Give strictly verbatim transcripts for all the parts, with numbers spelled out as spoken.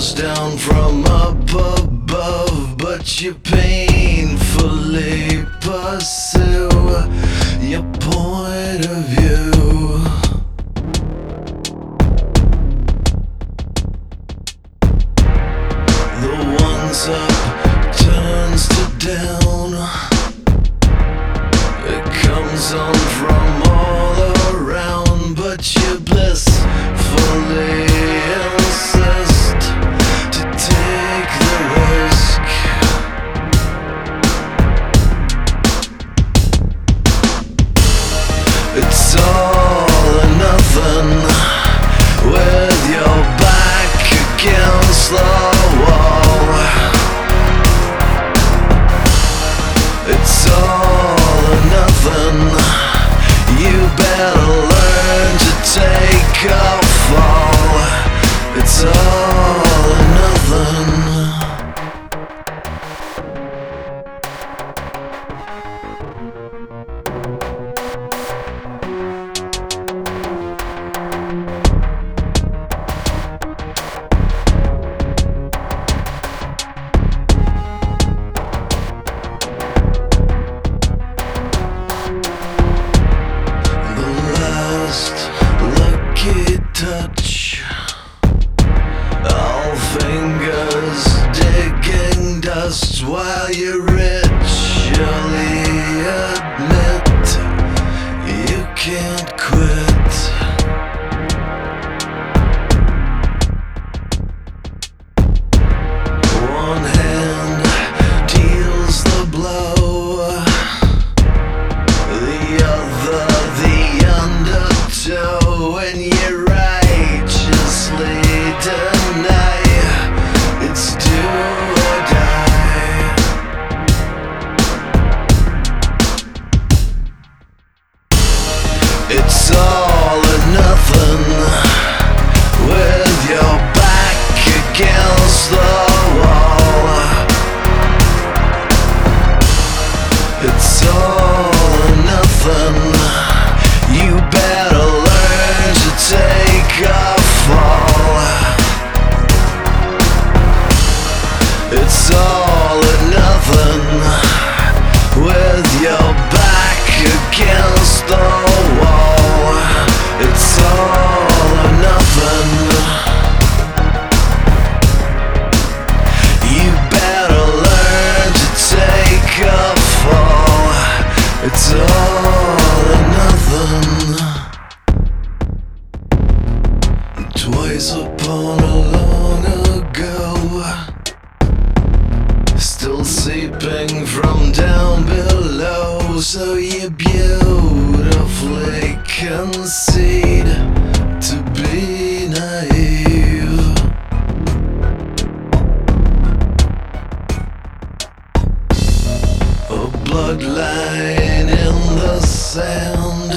stars down from up above, but you painfully pursue your point of view. The one's up turns to down. It comes on from all around, but you blissfully insist to take the risk. It's all or nothing with your back against the wall. It's all or nothing. You better learn to take a fall. It's all or nothing. Touch, all fingers digging dust while you ritually admit you can't quit. One hand deals the blow, the other the undertow, and you're deny it's do or die. It's all or nothing with your back against the wall. It's all or nothing. You better learn to take a fall. It's all or nothing with your back against the wall. It's all or nothing. You better learn to take a fall. It's all or nothing. Twice upon a long ago, still seeping from down below, so you beautifully concede to be naive. A bloodline in the sand,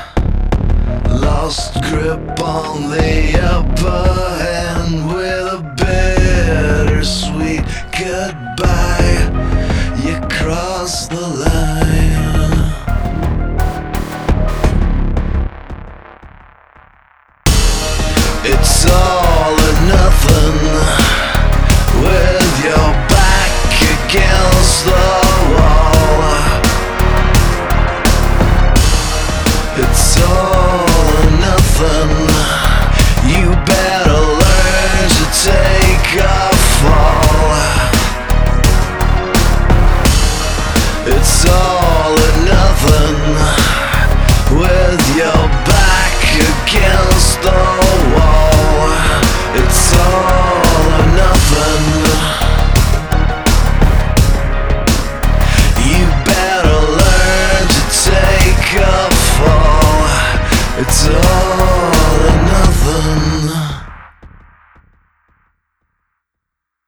lost grip on the upper hand with a bittersweet goodbye. You cross the line. It's all or nothing with your back against the